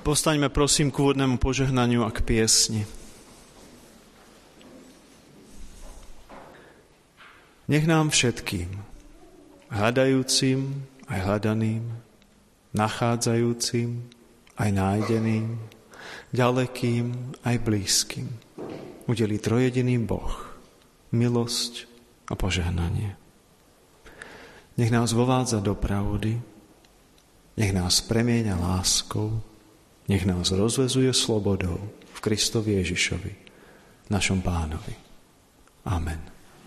Postaňme prosím k úvodnému požehnaniu a k piesni. Nech nám všetkým, hľadajúcim aj hľadaným, nachádzajúcim aj nájdeným, ďalekým aj blízkym, udelí trojjediný Boh milosť a požehnanie. Nech nás vovádza do pravdy, nech nás premieňa láskou, nech nás rozvezuje slobodou v Kristovi Ježišovi, našom Pánovi. Amen.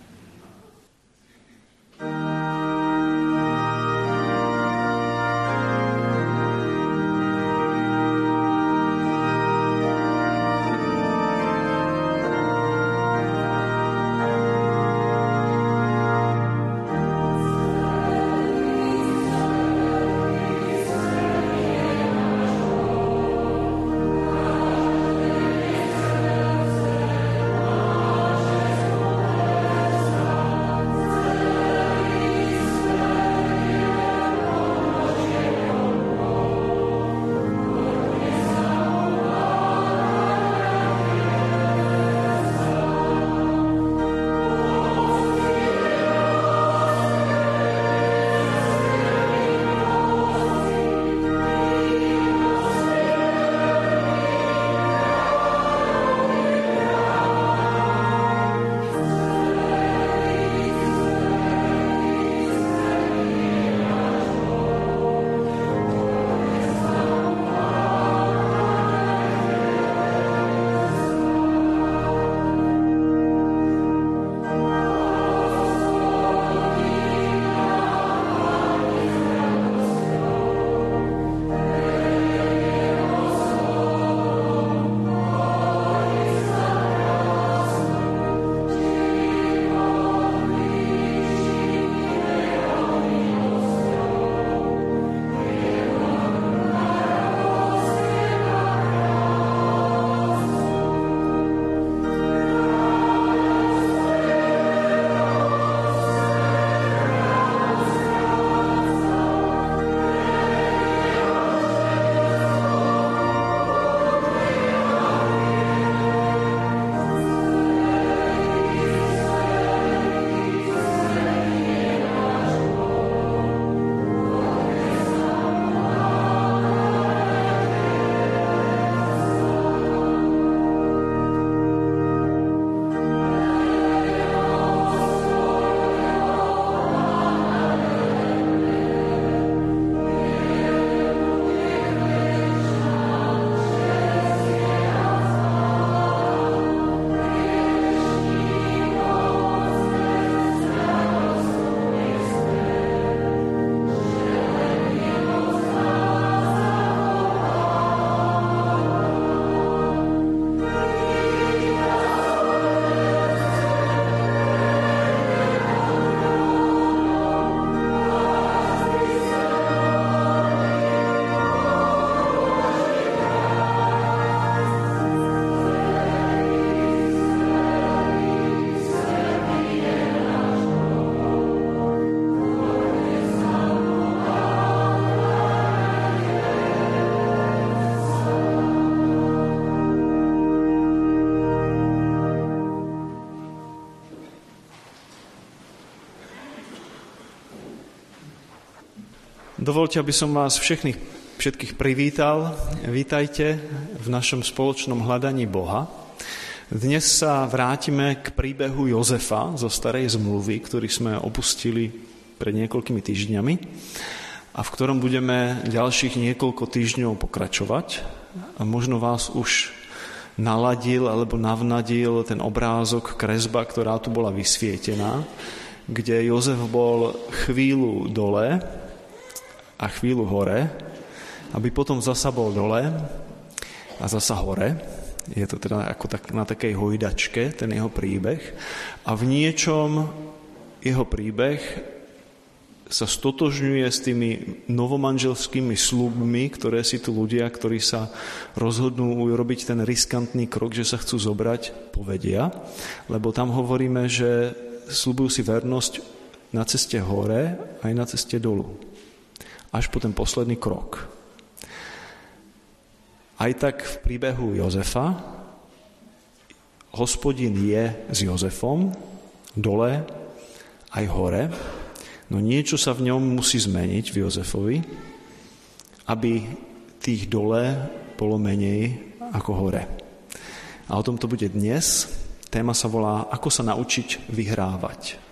Dovoľte, aby som vás všetkých privítal. Vítajte v našom spoločnom hľadaní Boha. Dnes sa vrátime k príbehu Jozefa zo Starej zmluvy, ktorý sme opustili pred niekoľkými týždňami a v ktorom budeme ďalších niekoľko týždňov pokračovať. A možno vás už naladil alebo navnadil ten obrázok, kresba, ktorá tu bola vysvietená, kde Jozef bol chvíľu dole a chvíľu hore, aby potom zasa bol dole a zasa hore. Je to teda ako na takej hojdačke, ten jeho príbeh. A v niečom jeho príbeh sa stotožňuje s tými novomanželskými sľubmi, ktoré si tu ľudia, ktorí sa rozhodnú urobiť ten riskantný krok, že sa chcú zobrať, povedia. Lebo tam hovoríme, že sľubujú si vernosť na ceste hore aj na ceste dolu. Až po ten posledný krok. Aj tak v príbehu Jozefa Hospodin je s Jozefom dole aj hore, no niečo sa v ňom musí zmeniť v Jozefovi, aby tých dole bolo menej ako hore. A o tom to bude dnes. Téma sa volá Ako sa naučiť vyhrávať.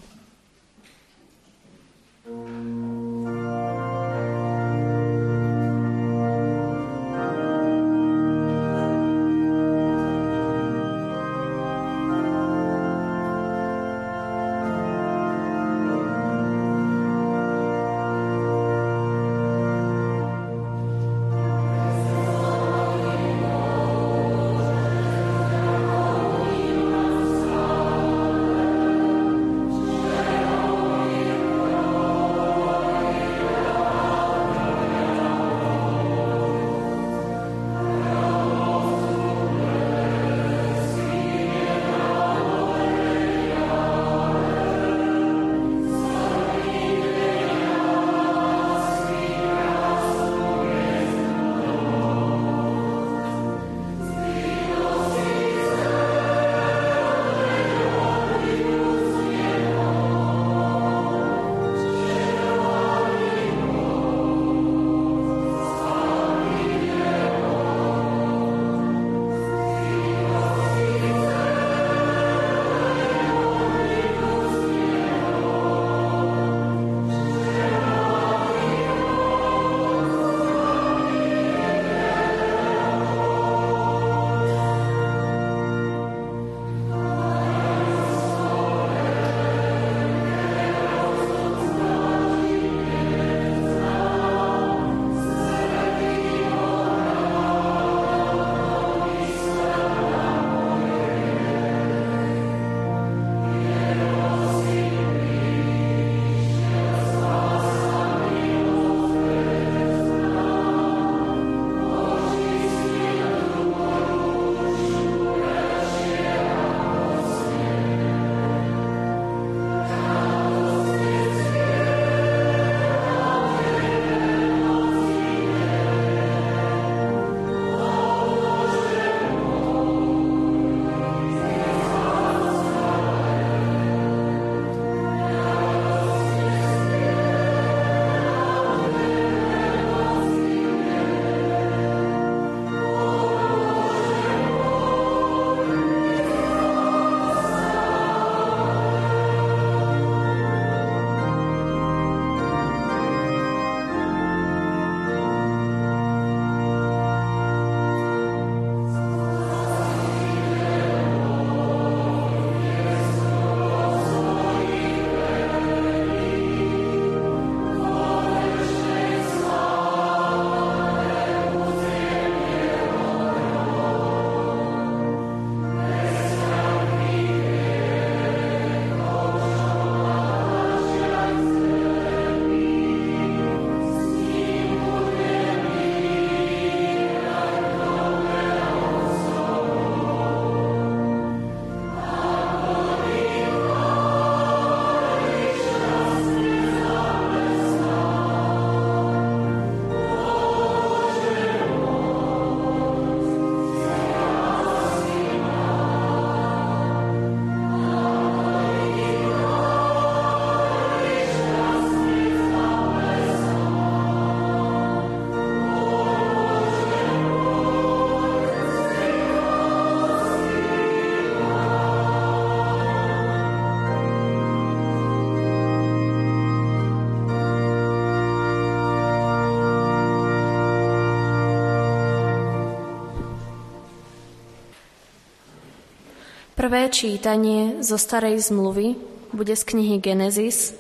Prvé čítanie zo Starej zmluvy bude z knihy Genesis,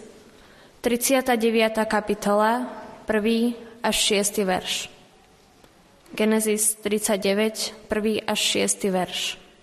39. kapitola, 1. až 6. verš. Genesis 39, 1. až 6. verš.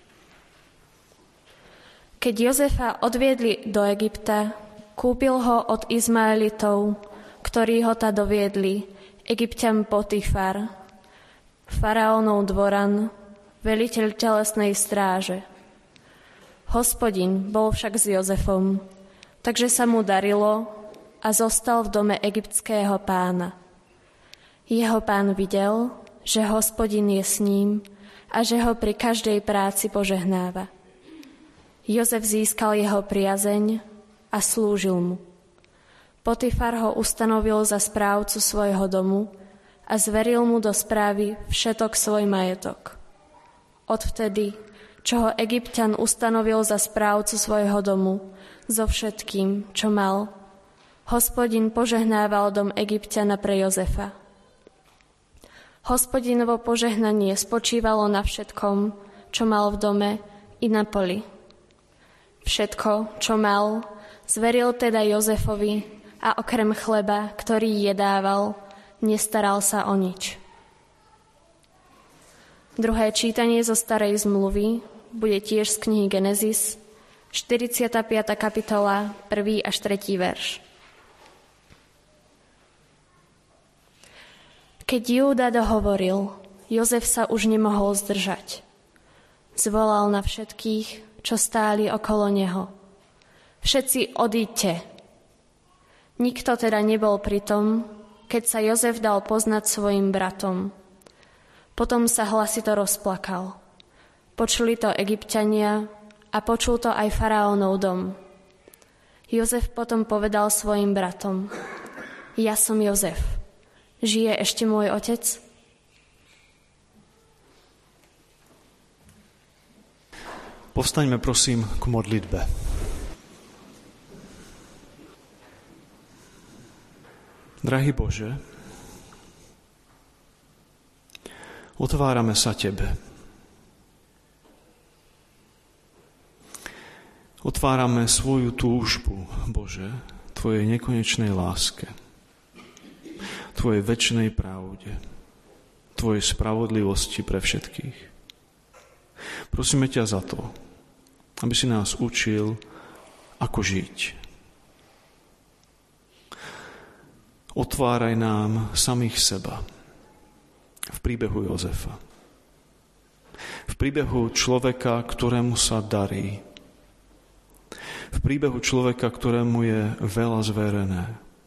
Keď Jozefa odviedli do Egypta, kúpil ho od Izmaelitov, ktorí ho ta doviedli, Egypťan Potifar, faraónov dvoran, veliteľ telesnej stráže. Hospodin bol však s Jozefom, takže sa mu darilo a zostal v dome egyptského pána. Jeho pán videl, že Hospodin je s ním a že ho pri každej práci požehnáva. Jozef získal jeho priazeň a slúžil mu. Potifar ho ustanovil za správcu svojho domu a zveril mu do správy všetok svoj majetok. Odvtedy, čo ho Egypťan ustanovil za správcu svojho domu, so všetkým, čo mal, Hospodin požehnával dom Egypťana pre Jozefa. Hospodinovo požehnanie spočívalo na všetkom, čo mal v dome i na poli. Všetko, čo mal, zveril teda Jozefovi a okrem chleba, ktorý jedával, nestaral sa o nič. Druhé čítanie zo Starej zmluvy bude tiež z knihy Genesis, 45. kapitola, 1. až 3. verš. Keď Júda dohovoril, Jozef sa už nemohol zdržať. Zvolal na všetkých, čo stáli okolo neho. Všetci odíďte. Nikto teda nebol pri tom, keď sa Jozef dal poznať svojim bratom. Potom sa hlasito rozplakal. Počuli to Egypťania a počul to aj faraónov dom. Jozef potom povedal svojim bratom: Ja som Jozef. Žije ešte môj otec? Povstaňme prosím k modlitbe. Drahý Bože, otvárame sa Tebe. Otvárame svoju túžbu, Bože, Tvojej nekonečnej láske, Tvojej večnej pravde, Tvojej spravodlivosti pre všetkých. Prosíme ťa za to, aby si nás učil, ako žiť. Otváraj nám samých seba v príbehu Jozefa. V príbehu človeka, ktorému sa darí. V príbehu človeka, ktorému je veľa zverené.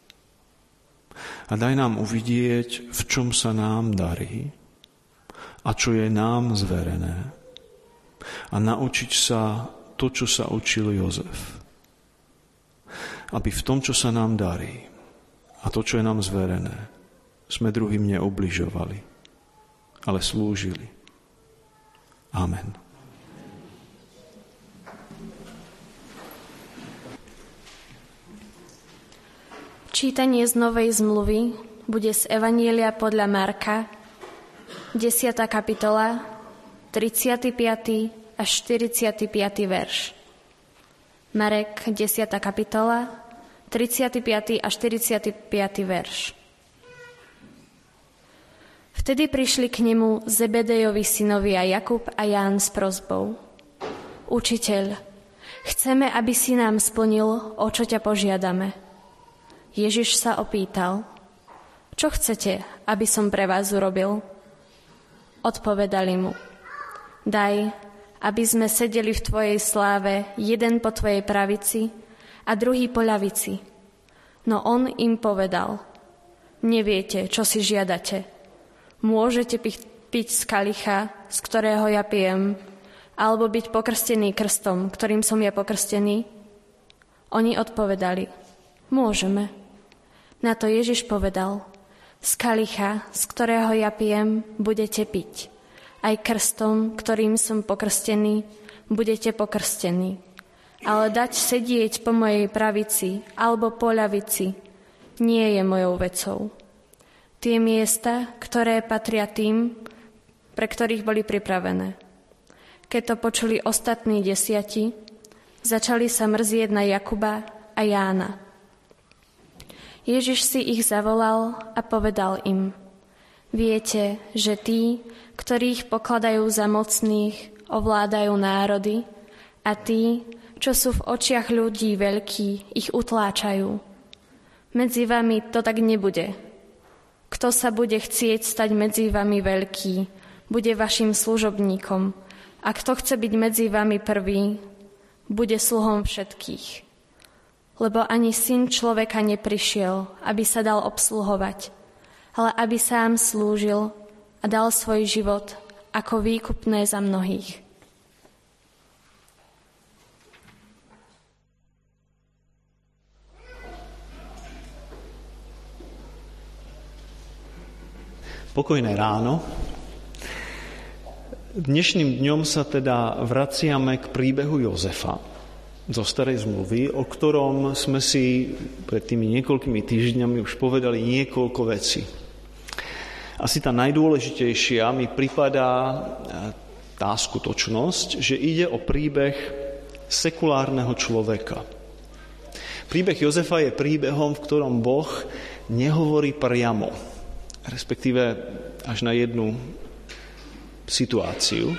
A daj nám uvidieť, v čom sa nám darí a čo je nám zverené. A naučiť sa to, čo sa učil Jozef. Aby v tom, čo sa nám darí a to, čo je nám zverené, sme druhým neubližovali, ale slúžili. Amen. Čítanie z Novej zmluvy bude z Evanjelia podľa Marka, 10. kapitola, 35. až 45. verš. Marek, 10. kapitola, 35. až 45. verš. Vtedy prišli k nemu Zebedejovi synovia Jakub a Ján s prosbou: Učiteľ, chceme, aby si nám splnil, o čo ťa požiadame. Ježiš sa opýtal: Čo chcete, aby som pre vás urobil? Odpovedali mu: Daj, aby sme sedeli v Tvojej sláve, jeden po Tvojej pravici a druhý po ľavici. No on im povedal: Neviete, čo si žiadate. Môžete piť z kalicha, z ktorého ja pijem, alebo byť pokrstený krstom, ktorým som ja pokrstený? Oni odpovedali: Môžeme. Na to Ježiš povedal: Z kalicha, z ktorého ja pijem, budete piť. Aj krstom, ktorým som pokrstený, budete pokrstení. Ale dať sedieť po mojej pravici alebo po ľavici nie je mojou vecou. Tie miesta, ktoré patria tým, pre ktorých boli pripravené. Keď to počuli ostatní 10, začali sa mrzieť na Jakuba a Jána. Ježiš si ich zavolal a povedal im: Viete, že tí, ktorých pokladajú za mocných, ovládajú národy, a tí, čo sú v očiach ľudí veľkí, ich utláčajú. Medzi vami to tak nebude. Kto sa bude chcieť stať medzi vami veľký, bude vašim služobníkom, a kto chce byť medzi vami prvý, bude sluhom všetkých. Lebo ani Syn človeka neprišiel, aby sa dal obsluhovať, ale aby sám slúžil a dal svoj život ako výkupné za mnohých. Pokojné ráno. Dnešným dňom sa teda vraciame k príbehu Jozefa zo Starej zmluvy, o ktorom sme si pred tými niekoľkými týždňami už povedali niekoľko vecí. Asi tá najdôležitejšia mi pripadá tá skutočnosť, že ide o príbeh sekulárneho človeka. Príbeh Jozefa je príbehom, v ktorom Boh nehovorí priamo, respektíve až na jednu situáciu.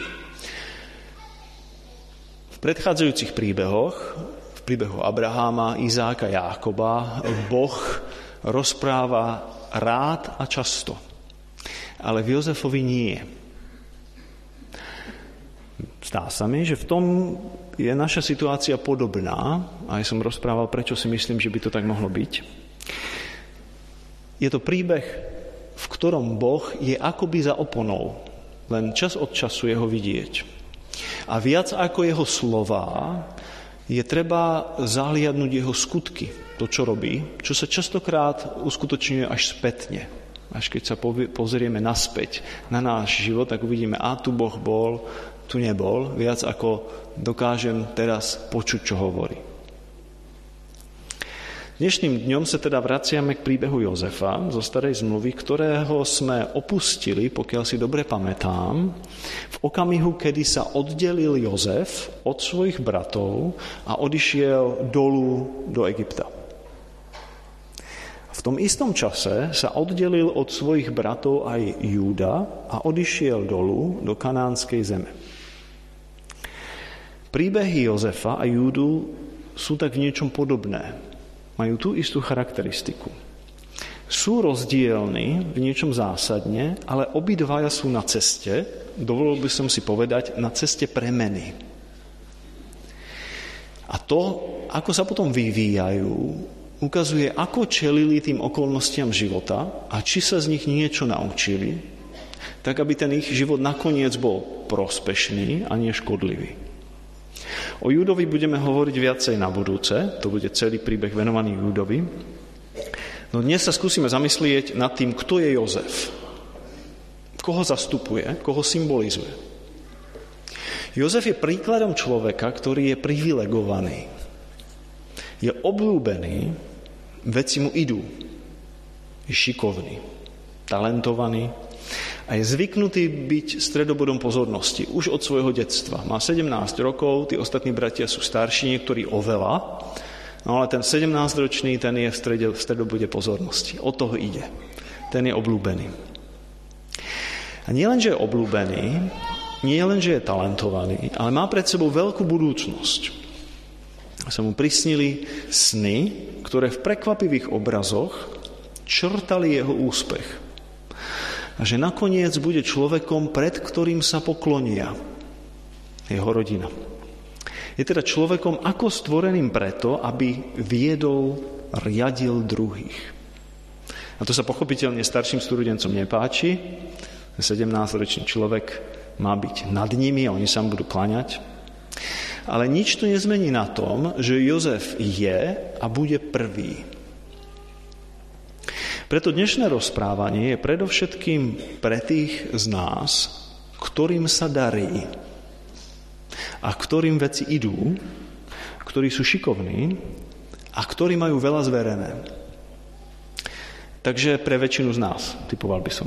V predchádzajúcich príbehoch, v príbehu Abraháma, Izáka, Jákoba, Boh rozpráva rád a často, ale v Jozefovi nie. Zdá sa mi, že v tom je naša situácia podobná, a ja som rozprával, prečo si myslím, že by to tak mohlo byť. Je to príbeh, v ktorom Boh je akoby za oponou, len čas od času je ho vidieť. A viac ako jeho slová je treba zahliadnúť jeho skutky, to, čo robí, čo sa častokrát uskutočňuje až spätne. Až keď sa pozrieme naspäť na náš život, tak uvidíme, tu Boh bol, tu nebol, viac ako dokážem teraz počuť, čo hovorí. Dnešným dňom sa teda vraciame k príbehu Jozefa zo Starej zmluvy, ktorého sme opustili, pokiaľ si dobre pamätám, v okamihu, kedy sa oddelil Jozef od svojich bratov a odišiel dolu do Egypta. V tom istom čase sa oddelil od svojich bratov aj Júda a odišiel dolu do kanánskej zeme. Príbehy Jozefa a Júdu sú tak v niečom podobné. Majú tú istú charakteristiku. Sú rozdielni v niečom zásadne, ale obidvaja sú na ceste, dovolil by som si povedať, na ceste premeny. A to, ako sa potom vyvíjajú, ukazuje, ako čelili tým okolnostiam života a či sa z nich niečo naučili, tak aby ten ich život nakoniec bol prospešný a nie škodlivý. O Júdovi budeme hovoriť viacej na budúce, to bude celý príbeh venovaný Júdovi. No dnes sa skúsime zamyslieť nad tým, kto je Jozef. Koho zastupuje, koho symbolizuje. Jozef je príkladom človeka, ktorý je privilegovaný. Je obľúbený, veci mu idú. Je šikovný, talentovaný, a je zvyknutý byť stredobodom pozornosti už od svojho detstva. Má 17 rokov, tí ostatní bratia sú starší, niektorí oveľa, no ale ten 17-ročný, ten je v stredobode pozornosti. O toho ide. Ten je obľúbený. A nie len, že je obľúbený, nie len, že je talentovaný, ale má pred sebou veľkú budúcnosť. Sa mu prisnili sny, ktoré v prekvapivých obrazoch črtali jeho úspech. A že nakoniec bude človekom, pred ktorým sa poklonia jeho rodina. Je teda človekom ako stvoreným preto, aby viedol, riadil druhých. A to sa pochopiteľne starším studencom nepáči. 17-ročný človek má byť nad nimi a oni sa mu budú kláňať. Ale nič to nezmení na tom, že Jozef je a bude prvý. Preto dnešné rozprávanie je predovšetkým pre tých z nás, ktorým sa darí a ktorým veci idú, ktorí sú šikovní a ktorí majú veľa zverené. Takže pre väčšinu z nás, typoval by som.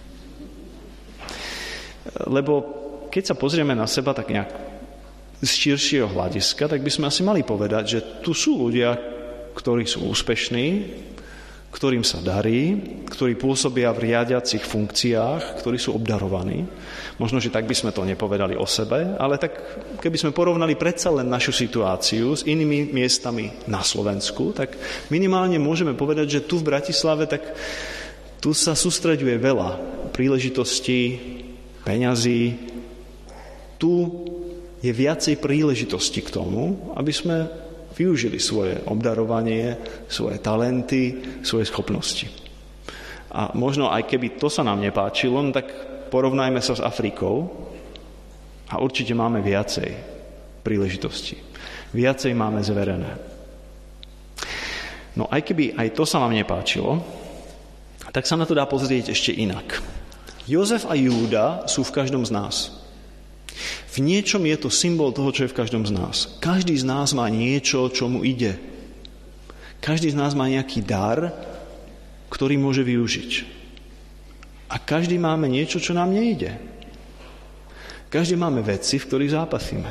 Lebo keď sa pozrieme na seba tak nejak z širšieho hľadiska, tak by sme asi mali povedať, že tu sú ľudia, ktorí sú úspešní, ktorým sa darí, ktorí pôsobia v riadiacich funkciách, ktorí sú obdarovaní. Možno, že tak by sme to nepovedali o sebe, ale tak keby sme porovnali predsa len našu situáciu s inými miestami na Slovensku, tak minimálne môžeme povedať, že tu v Bratislave, tak tu sa sústreďuje veľa príležitostí, peňazí. Tu je viacej príležitosti k tomu, aby sme využili svoje obdarovanie, svoje talenty, svoje schopnosti. A možno aj keby to sa nám nepáčilo, tak porovnajme sa s Afrikou a určite máme viacej príležitostí. Viacej máme zverené. No aj keby aj to sa vám nepáčilo, tak sa na to dá pozrieť ešte inak. Jozef a Júda sú v každom z nás. V niečom je to symbol toho, čo je v každom z nás. Každý z nás má niečo, čo mu ide. Každý z nás má nejaký dar, ktorý môže využiť. A každý máme niečo, čo nám nejde. Každý máme veci, v ktorých zápasíme.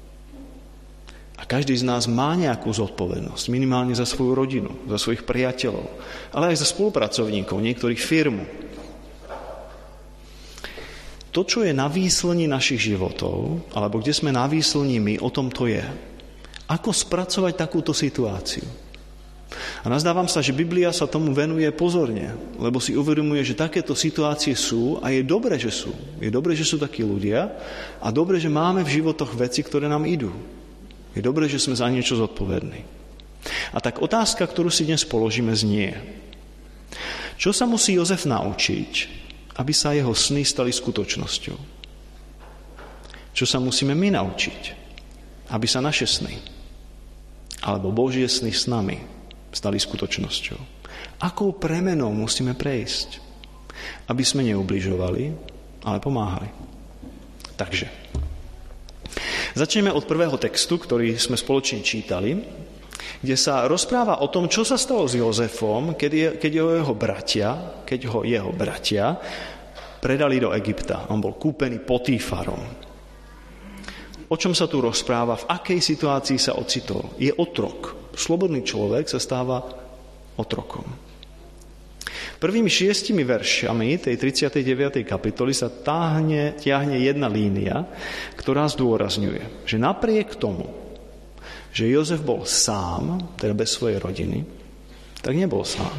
A každý z nás má nejakú zodpovednosť, minimálne za svoju rodinu, za svojich priateľov, ale aj za spolupracovníkov, niektorých firmu. To, čo je na výslni našich životov, alebo kde sme na výslni my, o tom to je. Ako spracovať takúto situáciu? A nazdávam sa, že Biblia sa tomu venuje pozorne, lebo si uvedomuje, že takéto situácie sú a je dobre, že sú. Je dobre, že sú takí ľudia a dobre, že máme v životoch veci, ktoré nám idú. Je dobre, že sme za niečo zodpovední. A tak otázka, ktorú si dnes položíme, znie. Čo sa musí Jozef naučiť, aby sa jeho sny stali skutočnosťou? Čo sa musíme my naučiť, aby sa naše sny alebo Božie sny s nami stali skutočnosťou? Akou premenou musíme prejsť, aby sme neubližovali, ale pomáhali? Takže, začneme od prvého textu, ktorý sme spoločne čítali, kde sa rozpráva o tom, čo sa stalo s Jozefom, keď ho jeho bratia predali do Egypta. On bol kúpený Potífarom. O čom sa tu rozpráva? V akej situácii sa ocitol? Je otrok. Slobodný človek sa stáva otrokom. Prvými 6 veršami tej 39. kapitoly sa tiahne jedna línia, ktorá zdôrazňuje, že napriek tomu, že Jozef bol sám, teda bez svojej rodiny, tak nebol sám.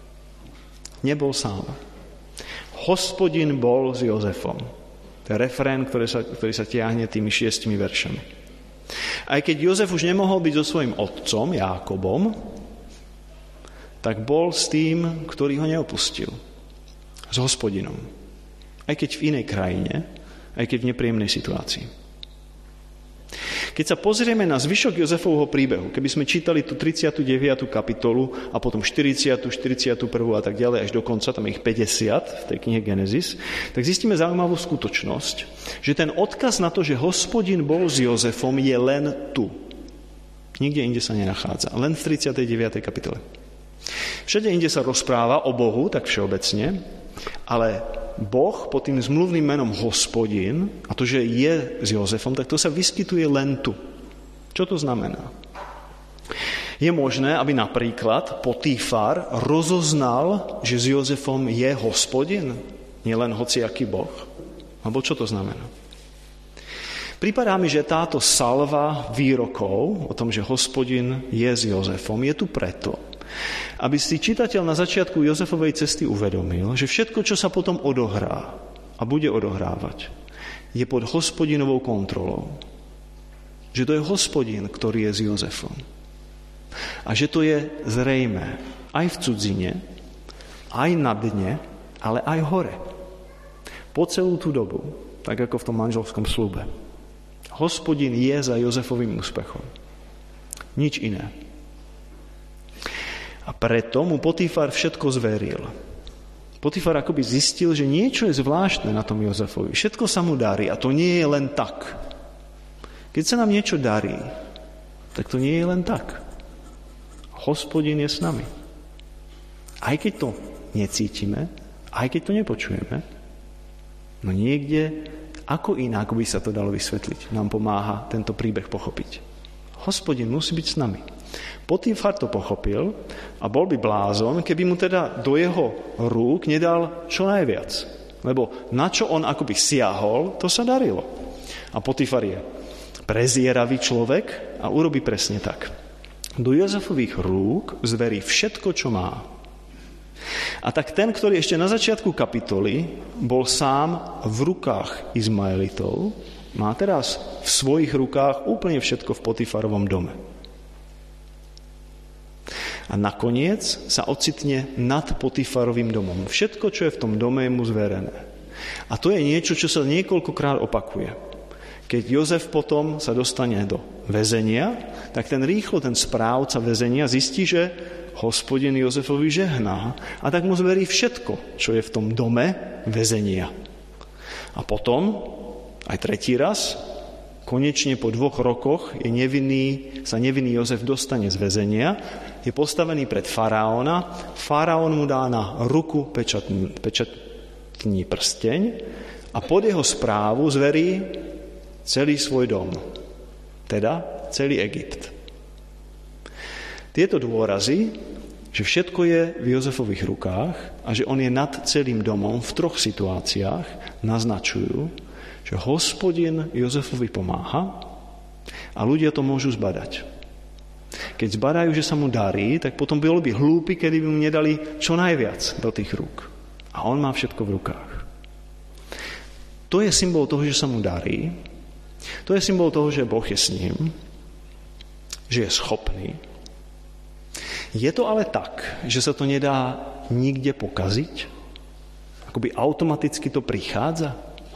Nebol sám. Hospodin bol s Jozefom. To je refrén, ktorý sa tiahne tými 6 veršami. Aj keď Jozef už nemohol byť so svojím otcom, Jákobom, tak bol s tým, ktorý ho neopustil. S Hospodinom. Aj keď v inej krajine, aj keď v nepríjemnej situácii. Keď sa pozrieme na zvyšok Jozefovho príbehu, keby sme čítali tú 39. kapitolu a potom 40., 41. a tak ďalej až do konca, tam je ich 50 v tej knihe Genesis, tak zistíme zaujímavú skutočnosť, že ten odkaz na to, že Hospodin bol s Jozefom, je len tu. Nikde inde sa nenachádza. Len v 39. kapitole. Všade inde sa rozpráva o Bohu, tak všeobecne, ale Boh pod tým zmluvným menom Hospodin, a to, že je s Jozefom, tak to sa vyskytuje len tu. Čo to znamená? Je možné, aby napríklad Potífar rozoznal, že s Jozefom je Hospodin, nielen hociaký Boh? Alebo čo to znamená? Pripadá mi, že táto salva výrokov o tom, že Hospodin je s Jozefom, je tu preto, aby si čitateľ na začiatku Jozefovej cesty uvedomil, že všetko, čo sa potom odohrá a bude odohrávať, je pod Hospodinovou kontrolou. Že to je Hospodin, ktorý je s Jozefom. A že to je zrejmé aj v cudzine, aj na dne, ale aj hore. Po celú tú dobu, tak ako v tom manželskom sľube. Hospodin je za Jozefovým úspechom. Nič iné. A preto mu Potífar všetko zveril. Potífar akoby zistil, že niečo je zvláštne na tom Jozefovi. Všetko sa mu darí a to nie je len tak. Keď sa nám niečo darí, tak to nie je len tak. Hospodin je s nami. Aj keď to necítime, aj keď to nepočujeme, no niekde, ako inak by sa to dalo vysvetliť, nám pomáha tento príbeh pochopiť. Hospodin musí byť s nami. Potífar to pochopil a bol by blázon, keby mu teda do jeho rúk nedal čo najviac. Lebo na čo on akoby siahol, to sa darilo. A Potífar je prezieravý človek a urobí presne tak. Do Jozefových rúk zverí všetko, čo má. A tak ten, ktorý ešte na začiatku kapitoly bol sám v rukách Izmaelitov, má teraz v svojich rukách úplne všetko v Potífarovom dome. A nakoniec sa ocitne nad Potífarovým domom. Všetko, čo je v tom dome, je mu zverené. A to je niečo, čo sa niekoľkokrát opakuje. Keď Jozef potom sa dostane do väzenia, tak ten správca väzenia zistí, že Hospodin Jozefovi žehná a tak mu zverí všetko, čo je v tom dome väzenia. A potom, aj tretí raz, konečne po 2 rokoch sa nevinný Jozef dostane z väzenia, je postavený pred faraóna, faraón mu dá na ruku pečatný prsteň a pod jeho správu zverí celý svoj dom, teda celý Egypt. Tieto dôrazy, že všetko je v Jozefových rukách a že on je nad celým domom v 3 situáciách, naznačujú, že Hospodin Jozefovi pomáha a ľudia to môžu zbadať. Keď zbadajú, že sa mu darí, tak potom bolo by hlúpi, kedy by mu nedali čo najviac do tých rúk. A on má všetko v rukách. To je symbol toho, že sa mu darí. To je symbol toho, že Boh je s ním, že je schopný. Je to ale tak, že sa to nedá nikde pokaziť? Akoby automaticky to prichádza?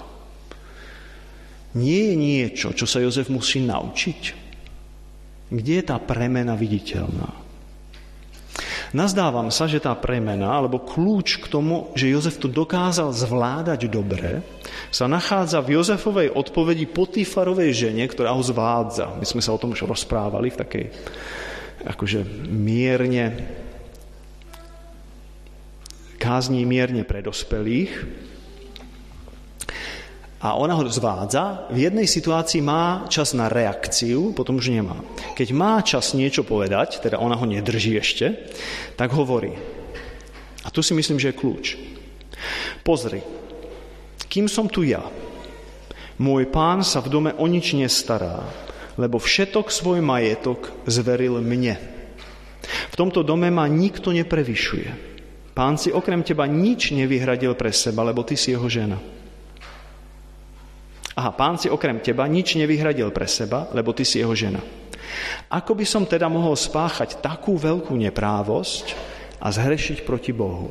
Nie je niečo, čo sa Jozef musí naučiť? Kde je tá premena viditeľná? Nazdávam sa, že tá premena, alebo kľúč k tomu, že Jozef to dokázal zvládať dobre, sa nachádza v Jozefovej odpovedi Potifarovej žene, ktorá ho zvádza. My sme sa o tom už rozprávali v takej kázni mierne pre dospelých. A ona ho zvádza, v jednej situácii má čas na reakciu, potom už nemá. Keď má čas niečo povedať, teda ona ho nedrží ešte, tak hovorí. A tu si myslím, že je kľúč. Pozri, kým som tu ja, môj pán sa v dome o nič nestará, lebo všetok svoj majetok zveril mne. V tomto dome ma nikto neprevyšuje. Pán si okrem teba nič nevyhradil pre seba, lebo ty si jeho žena. Pán si okrem teba nič nevyhradil pre seba, lebo ty si jeho žena. Ako by som teda mohol spáchať takú veľkú neprávosť a zhrešiť proti Bohu?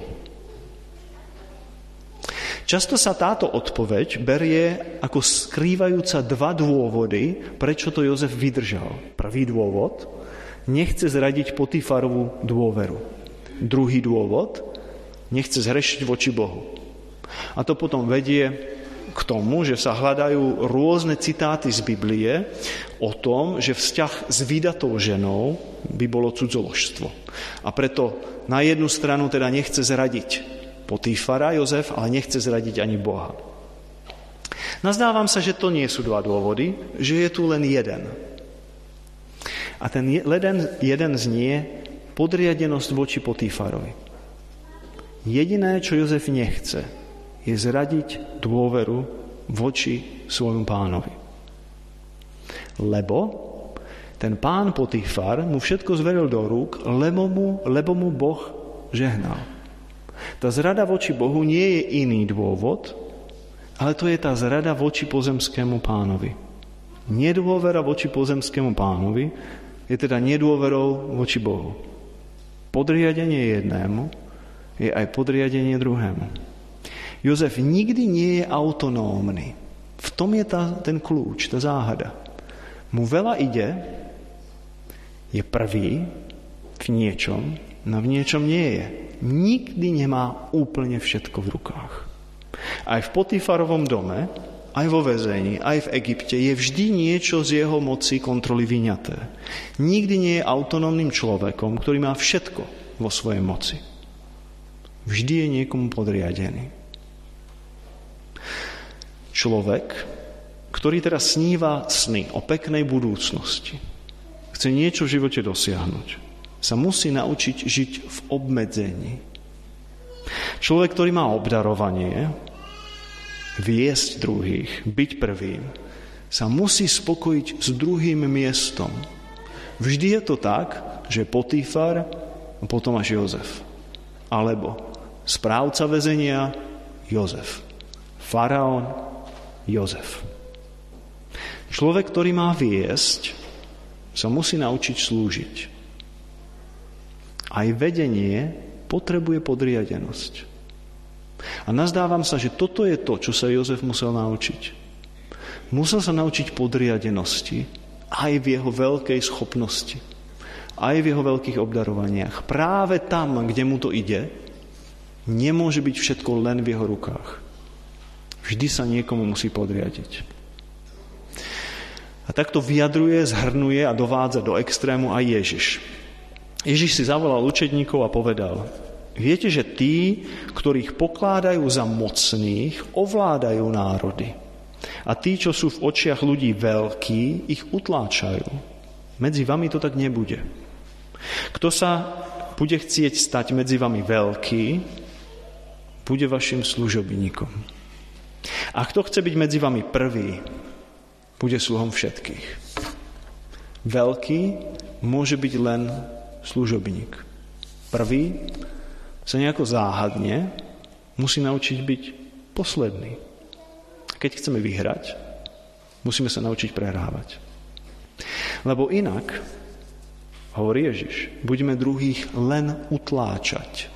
Často sa táto odpoveď berie ako skrývajúca 2 dôvody, prečo to Jozef vydržal. Prvý dôvod, nechce zradiť Potifarovú dôveru. Druhý dôvod, nechce zhrešiť voči Bohu. A to potom vedie k tomu, že sa hľadajú rôzne citáty z Biblie o tom, že vzťah s vydatou ženou by bolo cudzoložstvo. A preto na jednu stranu teda nechce zradiť Potifara Jozef, ale nechce zradiť ani Boha. Nazdávam sa, že to nie sú 2 dôvody, že je tu len jeden. A ten jeden znie podriadenosť voči Potifarovi. Jediné, čo Jozef nechce, je zradiť dôveru voči svojmu pánovi. Lebo ten pán Potifar mu všetko zveril do rúk, lebo mu Boh žehnal. Tá zrada voči Bohu nie je iný dôvod, ale to je tá zrada voči pozemskému pánovi. Nedôvera voči pozemskému pánovi je teda nedôverou voči Bohu. Podriadenie jednému je aj podriadenie druhému. Jozef nikdy nie je autonómny. V tom je ten kľúč, tá záhada. Mu veľa ide, je prvý v niečom, no v niečom nie je. Nikdy nemá úplne všetko v rukách. Aj v Potifarovom dome, aj vo väzení, aj v Egypte je vždy niečo z jeho moci kontroly vyňaté. Nikdy nie je autonómnym človekom, ktorý má všetko vo svojej moci. Vždy je niekomu podriadený. Človek, ktorý teraz sníva sny o peknej budúcnosti, chce niečo v živote dosiahnuť, sa musí naučiť žiť v obmedzení. Človek, ktorý má obdarovanie, viesť druhých, byť prvým, sa musí spokojiť s druhým miestom. Vždy je to tak, že Potifar a potom až Jozef. Alebo správca väzenia Jozef. Faraón Jozef. Človek, ktorý má viesť, sa musí naučiť slúžiť. Aj vedenie potrebuje podriadenosť. A nazdávam sa, že toto je to, čo sa Jozef musel naučiť. Musel sa naučiť podriadenosti aj v jeho veľkej schopnosti, aj v jeho veľkých obdarovaniach. Práve tam, kde mu to ide, nemôže byť všetko len v jeho rukách. Vždy sa niekomu musí podriadiť. A takto vyjadruje, zhrnuje a dovádza do extrému aj Ježiš. Ježiš si zavolal učedníkov a povedal: viete, že tí, ktorých pokladajú za mocných, ovládajú národy. A tí, čo sú v očiach ľudí veľkí, ich utláčajú. Medzi vami to tak nebude. Kto sa bude chcieť stať medzi vami veľký, bude vašim služobníkom. A kto chce byť medzi vami prvý, bude sluhom všetkých. Veľký môže byť len služobník. Prvý sa nejako záhadne musí naučiť byť posledný. Keď chceme vyhrať, musíme sa naučiť prehrávať. Lebo inak, hovorí Ježiš, budeme druhých len utláčať.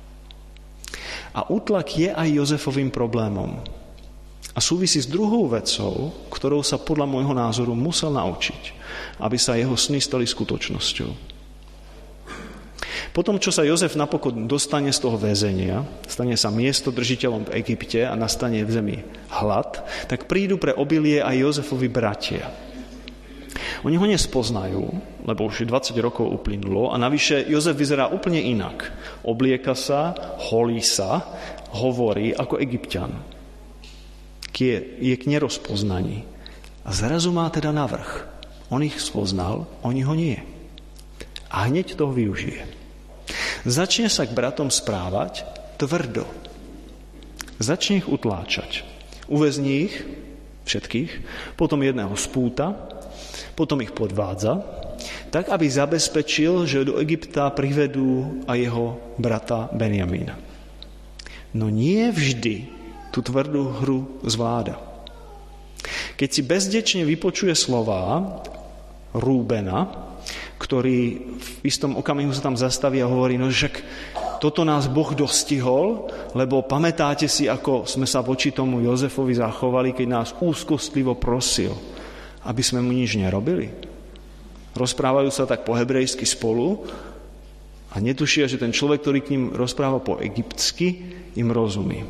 A útlak je aj Jozefovým problémom. A súvisí s druhou vecou, ktorou sa podľa môjho názoru musel naučiť, aby sa jeho sny stali skutočnosťou. Potom, čo sa Jozef napokon dostane z toho väzenia, stane sa miestodržiteľom v Egypte a nastane v zemi hlad, tak prídu pre obilie aj Jozefovi bratia. Oni ho nespoznajú, lebo už 20 rokov uplynulo a navyše Jozef vyzerá úplne inak. Oblieka sa, holí sa, hovorí ako Egypťan. Je k nerozpoznaní. A zrazu má teda navrch. On ich spoznal, oni ho nie. A hneď toho využije. Začne sa k bratom správať tvrdo. Začne ich utláčať. Uväzní ich, všetkých, potom jedného spúta, potom ich podvádza, tak, aby zabezpečil, že do Egypta privedú aj jeho brata Benjamína. No nie vždy tú tvrdú hru zvláda. Keď si bezdečne vypočuje slová Rúbena, ktorý v istom okamihu sa tam zastaví a hovorí, no však toto nás Boh dostihol, lebo pamätáte si, ako sme sa voči tomu Jozefovi zachovali, keď nás úzkostlivo prosil, aby sme mu nič nerobili. Rozprávajú sa tak po hebrejsky spolu a netušia, že ten človek, ktorý k ním rozpráva po egyptsky, im rozumí.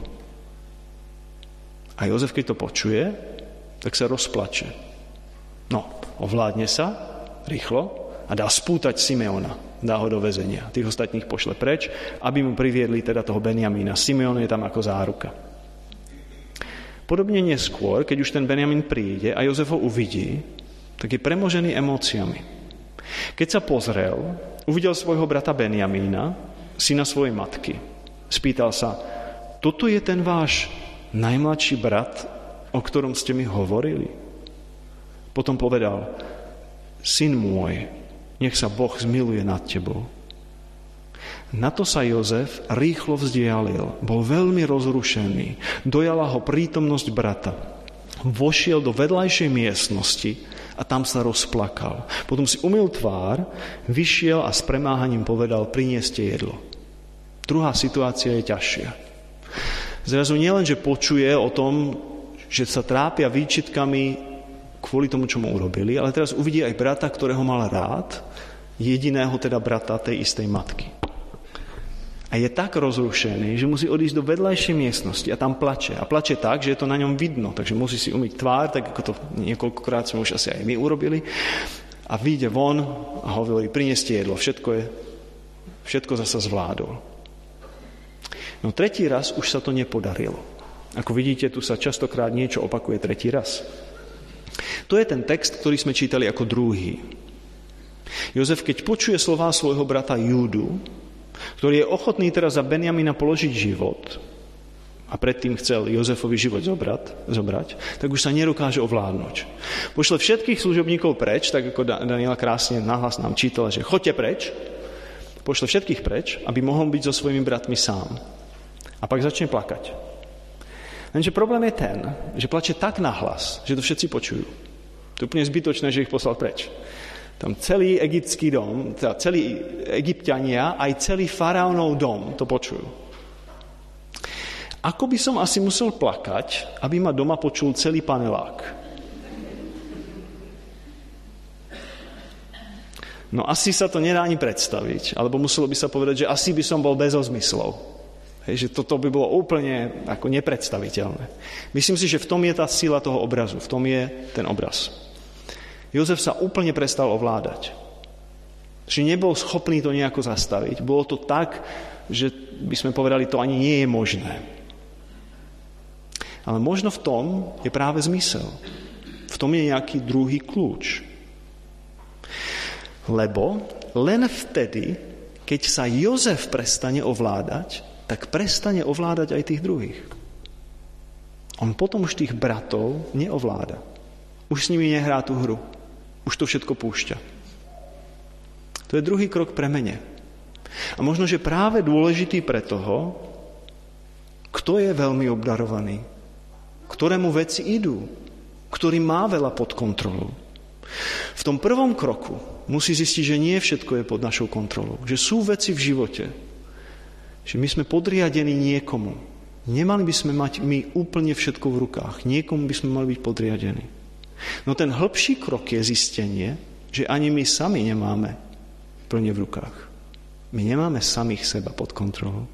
A Jozef, keď to počuje, tak sa rozplače. No, ovládne sa rýchlo a dá spútať Simeona, dá ho do väzenia. Tých ostatných pošle preč, aby mu priviedli teda toho Benjamína. Simeon je tam ako záruka. Podobne neskôr, keď už ten Benjamín príde a Jozef ho uvidí, tak je premožený emóciami. Keď sa pozrel, uvidel svojho brata Benjamína, syna svojej matky. Spýtal sa, toto je ten váš najmladší brat, o ktorom ste mi hovorili? Potom povedal, syn môj, nech sa Boh zmiluje nad tebou. Na to sa Jozef rýchlo vzdialil. Bol veľmi rozrušený. Dojala ho prítomnosť brata. Vošiel do vedľajšej miestnosti a tam sa rozplakal. Potom si umyl tvár, vyšiel a s premáhaním povedal, prinieste jedlo. Druhá situácia je ťažšia. Zrazu nielen, že počuje o tom, že sa trápia výčitkami kvôli tomu, čo mu urobili, ale teraz uvidí aj brata, ktorého mal rád, jediného teda brata tej istej matky. A je tak rozrušený, že musí odísť do vedľajšej miestnosti a tam plače. A plače tak, že je to na ňom vidno, takže musí si umyť tvár, tak ako to niekoľkokrát sme už asi aj my urobili. A vyjde von a hovorí, prineste jedlo, všetko zasa zvládol. No tretí raz už sa to nepodarilo. Ako vidíte, tu sa častokrát niečo opakuje tretí raz. To je ten text, ktorý sme čítali ako druhý. Jozef, keď počuje slová svojho brata Júdu, ktorý je ochotný teraz za Benjamina položiť život a predtým chcel Jozefovi život zobrať, tak už sa nedokáže ovládnuť. Pošle všetkých služobníkov preč, tak ako Daniela krásne nahlas nám čítala, že choďte preč, pošle všetkých preč, aby mohol byť so svojimi bratmi sám. A pak začne plakať. Lenže problém je ten, že plače tak nahlas, že to všetci počujú. To je úplne zbytočné, že ich poslal preč. Tam celý egyptský dom, celí Egypťania, aj celý faraónov dom to počujú. Ako by som asi musel plakať, aby ma doma počul celý panelák? No asi sa to nedá ani predstaviť, alebo muselo by sa povedať, že asi by som bol bez zmyslov. Hej, že toto by bolo úplne ako nepredstaviteľné. Myslím si, že v tom je tá sila toho obrazu, v tom je ten obraz. Jozef sa úplne prestal ovládať. Že nebol schopný to nejako zastaviť. Bolo to tak, že by sme povedali, to ani nie je možné. Ale možno v tom je práve zmysel. V tom je nejaký druhý kľúč. Lebo len vtedy, keď sa Jozef prestane ovládať, tak prestane ovládať aj tých druhých. On potom už tých bratov neovláda. Už s nimi nehrá tú hru. Už to všetko púšťa. To je druhý krok premene. A možno, že práve dôležitý pre toho, kto je veľmi obdarovaný, ktorému veci idú, ktorý má veľa pod kontrolou. V tom prvom kroku musí zistiť, že nie všetko je pod našou kontrolou. Že sú veci v živote, že my sme podriadení niekomu. Nemali by sme mať my úplne všetko v rukách. Niekomu by sme mali byť podriadení. No ten hĺbší krok je zistenie, že ani my sami nemáme plne v rukách. My nemáme samých seba pod kontrolou.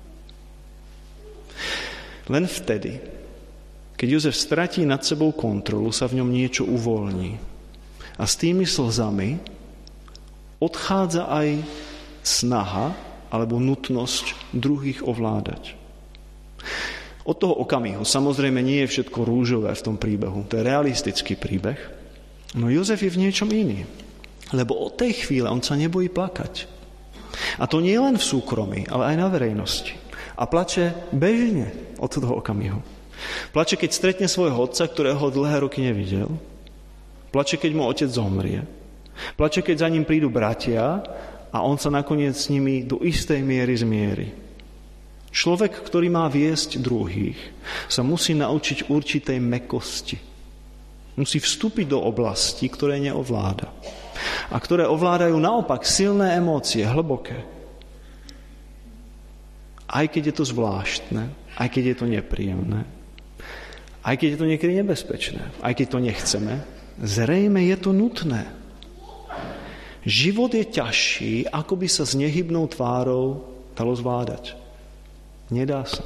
Len vtedy, keď Jozef stratí nad sebou kontrolu, sa v ňom niečo uvoľní. A s tými slzami odchádza aj snaha alebo nutnosť druhých ovládať. Od toho okamihu samozrejme nie je všetko rúžové v tom príbehu. To je realistický príbeh. No Jozef je v niečom iný. Lebo od tej chvíle on sa nebojí plakať. A to nie len v súkromí, ale aj na verejnosti. A plače bežne od toho okamihu. Plače, keď stretne svojho otca, ktorého dlhé roky nevidel. Plače, keď mu otec zomrie. Plače, keď za ním prídu bratia a on sa nakoniec s nimi do istej miery zmierí. Človek, ktorý má viesť druhých, sa musí naučiť určitej mäkkosti. Musí vstúpiť do oblasti, ktoré neovláda. A ktoré ovládajú naopak silné emócie, hlboké. Aj keď je to zvláštne, aj keď je to nepríjemné, aj keď je to niekedy nebezpečné, aj keď to nechceme, zrejme je to nutné. Život je ťažší, ako by sa s nehybnou tvárou dalo zvládať. Nedá sa.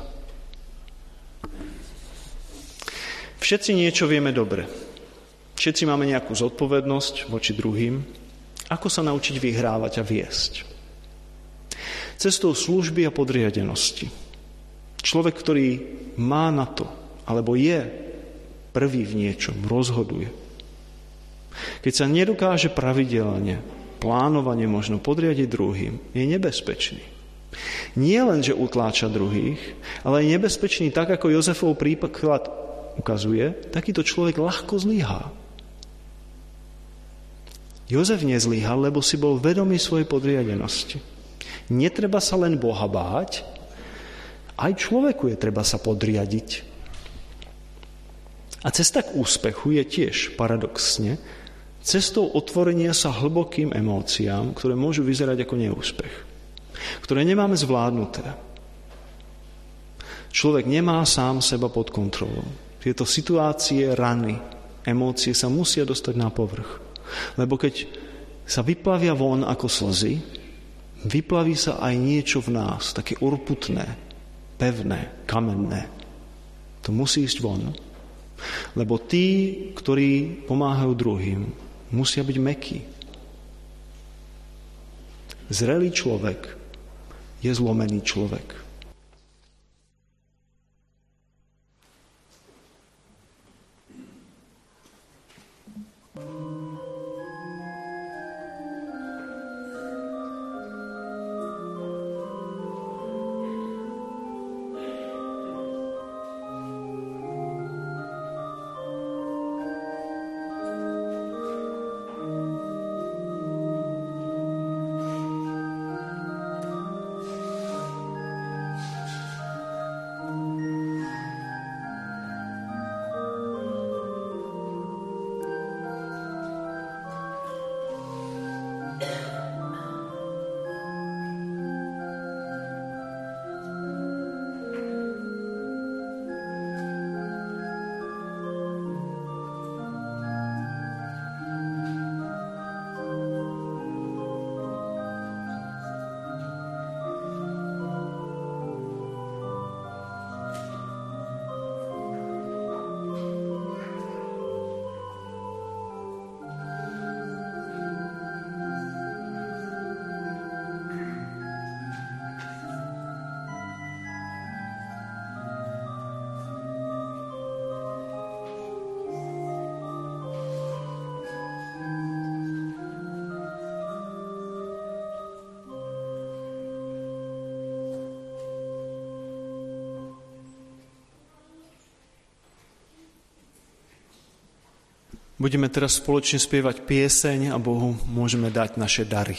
Všetci niečo vieme dobre. Všetci máme nejakú zodpovednosť voči druhým. Ako sa naučiť vyhrávať a viesť? Cestou služby a podriadenosti. Človek, ktorý má na to, alebo je prvý v niečom, rozhoduje. Keď sa nedokáže pravidelne, plánovane možno podriadiť druhým, je nebezpečný. Nie len, že utláča druhých, ale je nebezpečný tak, ako Jozefov príklad ukazuje, takýto človek ľahko zlyhá. Jozef nezlyhal, lebo si bol vedomý svojej podriadenosti. Netreba sa len Boha báť, aj človeku je treba sa podriadiť. A cesta k úspechu je tiež paradoxne cestou otvorenia sa hlbokým emóciám, ktoré môžu vyzerať ako neúspech, ktoré nemáme zvládnuté. Človek nemá sám seba pod kontrolou. Tieto situácie, rany, emócie sa musia dostať na povrch. Lebo keď sa vyplavia von ako slzy, vyplaví sa aj niečo v nás, také urputné, pevné, kamenné. To musí ísť von. Lebo tí, ktorí pomáhajú druhým, musia byť mäkkí. Zrelý človek je zlomený človek. Budeme teraz spoločne spievať pieseň a Bohu môžeme dať naše dary.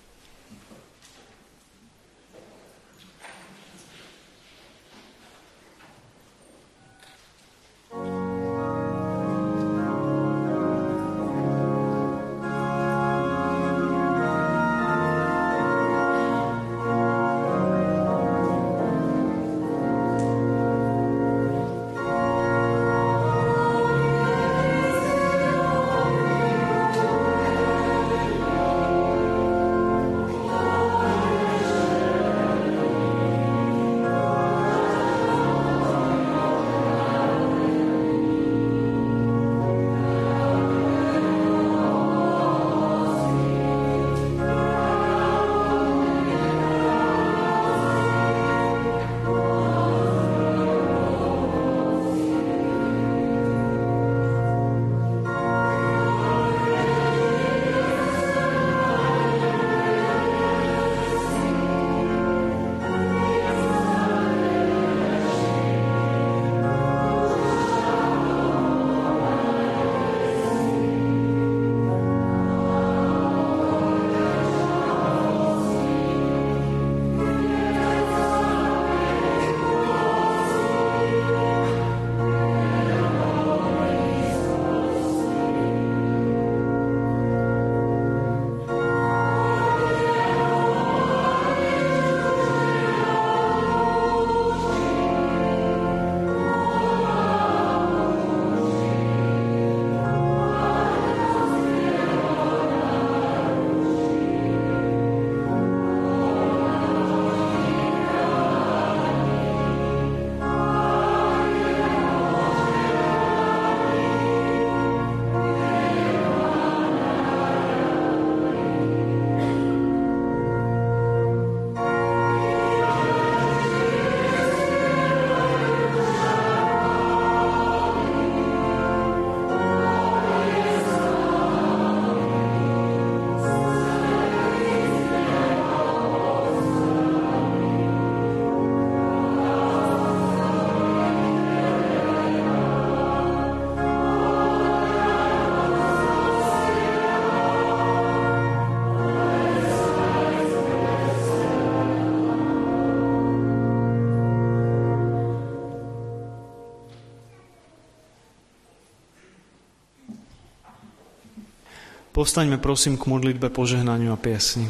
Povstaňme prosím k modlitbe, požehnaniu a piesni.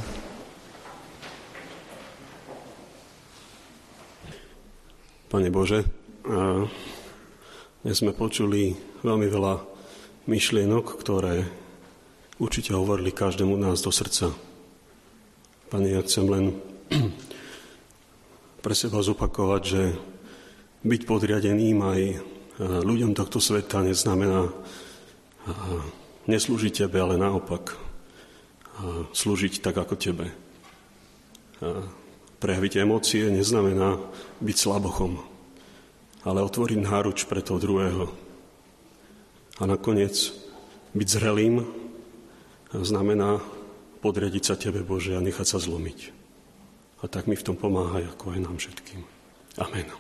Pane Bože, dnes sme počuli veľmi veľa myšlienok, ktoré určite hovorili každému nás do srdca. Pane, ja chcem len pre seba zopakovať, že byť podriadeným aj ľuďom tohto sveta neznamená neslúžiť Tebe, ale naopak slúžiť tak ako Tebe. Prejaviť emócie neznamená byť slabochom, ale otvoriť náruč pre toho druhého. A nakoniec byť zrelým znamená podriadiť sa Tebe, Bože, a nechať sa zlomiť. A tak mi v tom pomáhaj, ako aj nám všetkým. Amen.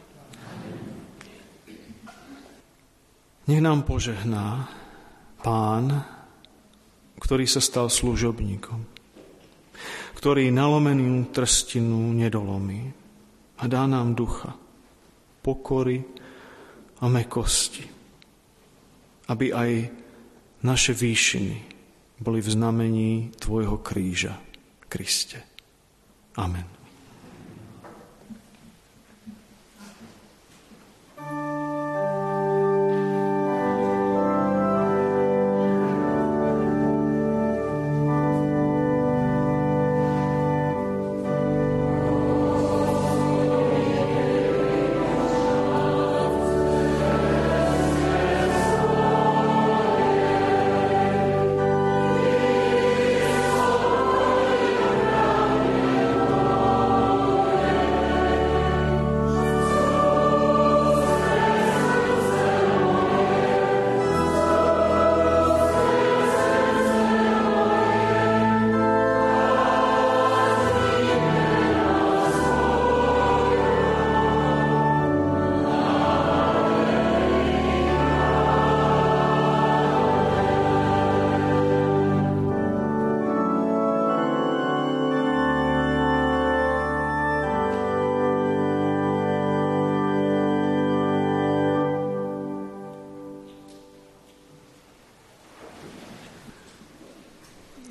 Nech nám požehná Pán, ktorý sa stal služobníkom, ktorý nalomenú trstinu nedolomí a dá nám ducha, pokory a mäkosti, aby aj naše výšiny boli v znamení Tvojho kríža, Kriste. Amen.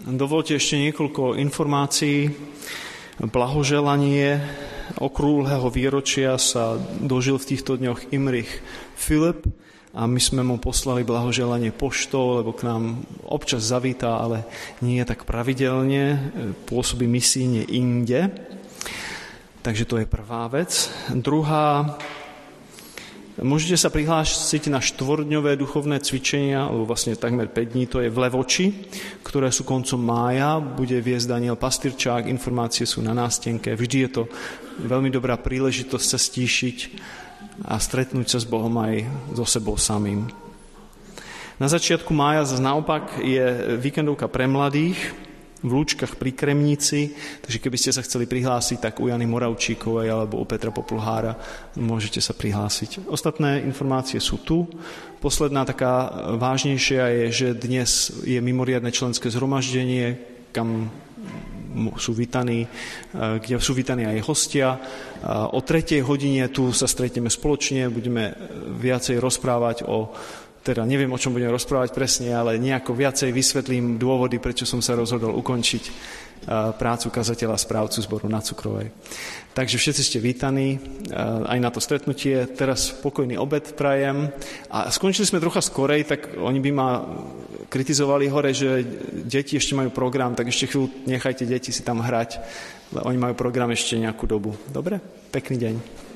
Dovolte ešte niekoľko informácií. Blahoželanie okrúhleho výročia sa dožil v týchto dňoch Imrich Filip a my sme mu poslali blahoželanie poštou, lebo k nám občas zavítá, ale nie tak pravidelne, pôsobí misijne inde. Takže to je prvá vec. Druhá, môžete sa prihlásiť na 4-dňové duchovné cvičenia, alebo vlastne takmer 5 dní, to je v Levoči, ktoré sú koncom mája, bude viesť Daniel Pastyrčák, informácie sú na nástenke. Vždy je to veľmi dobrá príležitosť sa stíšiť a stretnúť sa s Bohom aj so sebou samým. Na začiatku mája zase naopak je víkendovka pre mladých, v Lúčkach pri Kremnici, takže keby ste sa chceli prihlásiť, tak u Jany Moravčíkovej alebo u Petra Poplhára môžete sa prihlásiť. Ostatné informácie sú tu. Posledná taká vážnejšia je, že dnes je mimoriadne členské zhromaždenie, kam sú vítaní, kde sú vítaní aj hostia. O 3:00 hodine tu sa stretneme spoločne, budeme viacej rozprávať teda neviem, o čom budem rozprávať presne, ale nejako viacej vysvetlím dôvody, prečo som sa rozhodol ukončiť prácu kazateľa správcu zboru na Cukrovej. Takže všetci ste vítaní aj na to stretnutie. Teraz pokojný obed prajem. A skončili sme trocha skorej, tak oni by ma kritizovali hore, že deti ešte majú program, tak ešte chvíľu nechajte deti si tam hrať. Oni majú program ešte nejakú dobu. Dobre? Pekný deň.